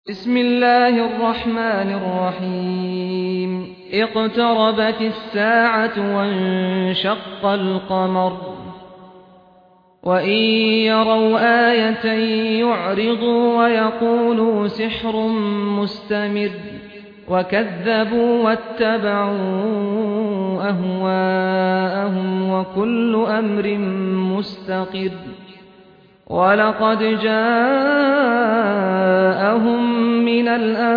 بسم الله الرحمن الرحيم اقتربت الساعة وانشق القمر وإن يروا آية يعرضوا ويقولوا سحر مستمر وكذبوا واتبعوا أهواءهم وكل أمر مستقر ولقد جاءهم من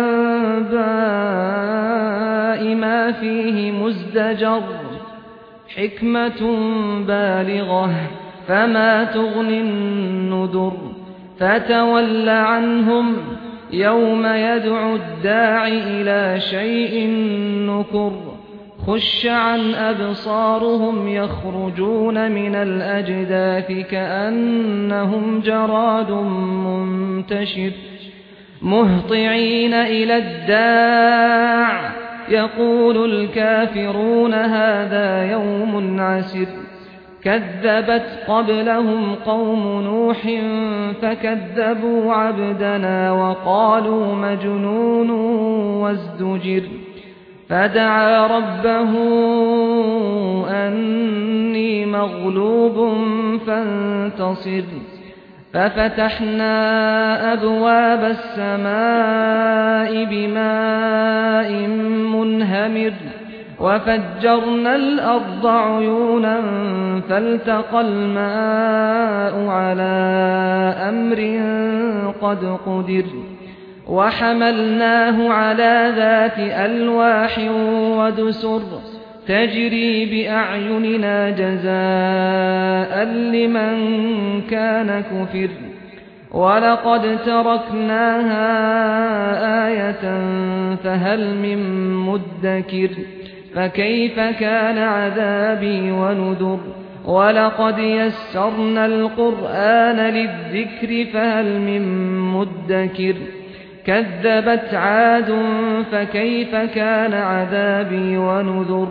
الأنباء ما فيه مزدجر حكمة بالغة فما تغني النذر فتول عنهم يوم يدعو الداع إلى شيء نكر خش عن أبصارهم يخرجون من الأجداث كأنهم جراد منتشر مهطعين إلى الداع يقول الكافرون هذا يوم عسر كذبت قبلهم قوم نوح فكذبوا عبدنا وقالوا مجنون وازدجر فدعا ربه أني مغلوب فانتصر ففتحنا أبواب السماء بماء منهمر وفجرنا الأرض عيونا فالتقى الماء على أمر قد قدر وحملناه على ذات ألواح ودسر تجري بأعيننا جزاء لمن كان كفر ولقد تركناها آية فهل من مدكر فكيف كان عذابي ونذر ولقد يسرنا القرآن للذكر فهل من مدكر كذبت عاد فكيف كان عذابي ونذر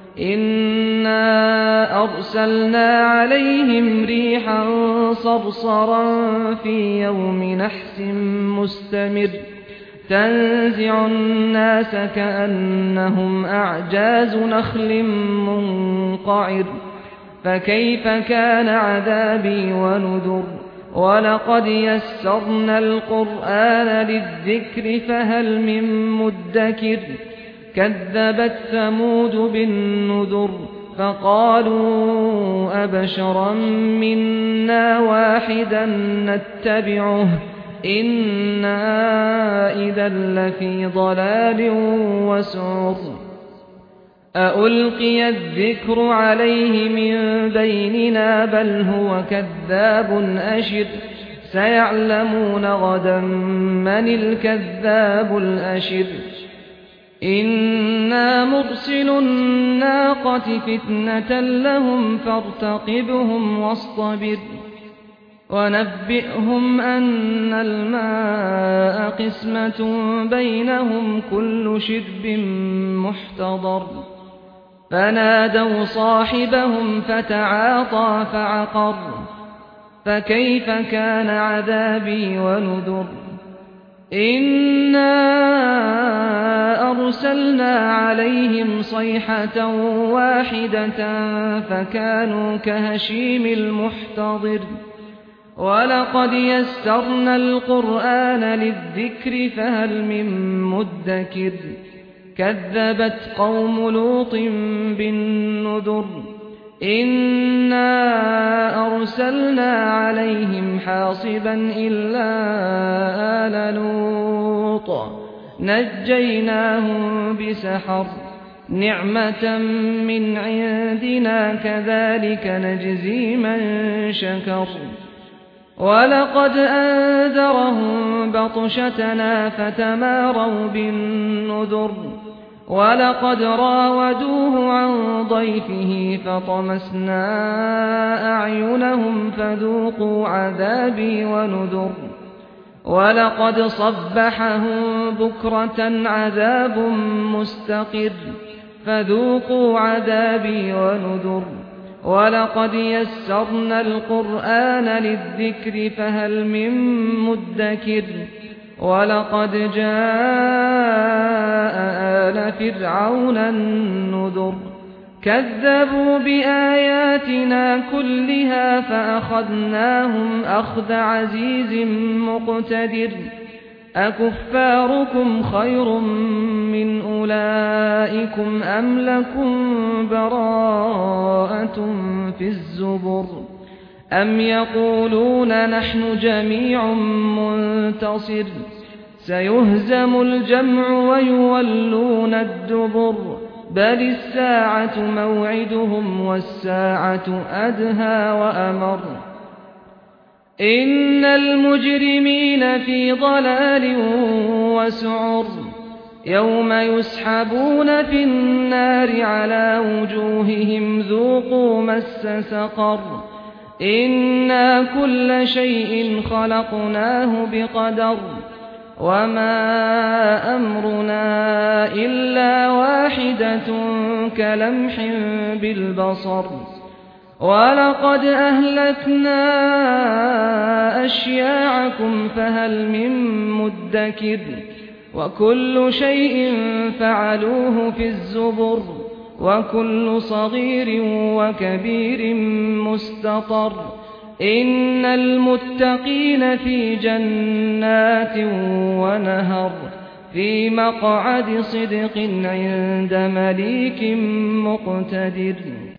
إنا أرسلنا عليهم ريحا صرصرا في يوم نحس مستمر تنزع الناس كأنهم أعجاز نخل منقعر فكيف كان عذابي ونذر ولقد يسرنا القرآن للذكر فهل من مدكر كذبت ثمود بالنذر فقالوا أبشرا منا واحدا نتبعه إنا إذا لفي ضلال وسعر أألقي الذكر عليه من بيننا بل هو كذاب أشر سيعلمون غدا من الكذاب الأشر إنا مرسل الناقة فتنة لهم فارتقبهم واصطبر ونبئهم أن الماء قسمة بينهم كل شرب محتضر فنادوا صاحبهم فتعاطى فعقر فكيف كان عذابي ونذر إنا أرسلنا عليهم صيحة واحدة فكانوا كهشيم المحتضر ولقد يسرنا القرآن للذكر فهل من مدكر كذبت قوم لوط بالنذر إنا أرسلنا عليهم حاصبا إلا آل لوط نجيناهم بسحر نعمة من عندنا كذلك نجزي من شكر ولقد أنذرهم بطشتنا فتماروا بالنذر ولقد راودوه عن ضيفه فطمسنا أعينهم فذوقوا عذابي ونذر ولقد صبحهم بكرة عذاب مستقر فذوقوا عذابي ونذر ولقد يسرنا القرآن للذكر فهل من مدكر ولقد جاء آل فرعون النذر كذبوا بآياتنا كلها فأخذناهم أخذ عزيز مقتدر أكفاركم خير من أولئكم أم لكم براءة في الزبر أم يقولون نحن جميع منتصر سيهزم الجمع ويولون الدبر بل الساعة موعدهم والساعة أدهى وأمر إن المجرمين في ضلال وسعر يوم يسحبون في النار على وجوههم ذوقوا مس سقر إنا كل شيء خلقناه بقدر وما أمرنا إلا واحدة كلمح بالبصر ولقد أهلكنا أشياعكم فهل من مدكر وكل شيء فعلوه في الزبر وكل صغير وكبير مستطر إن المتقين في جنات ونهر في مقعد صدق عند مليك مقتدر